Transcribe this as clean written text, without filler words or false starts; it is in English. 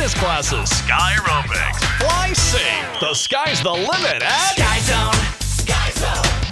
fitness classes, sky aerobics, fly safe. The sky's the limit at Sky Zone. Sky Zone.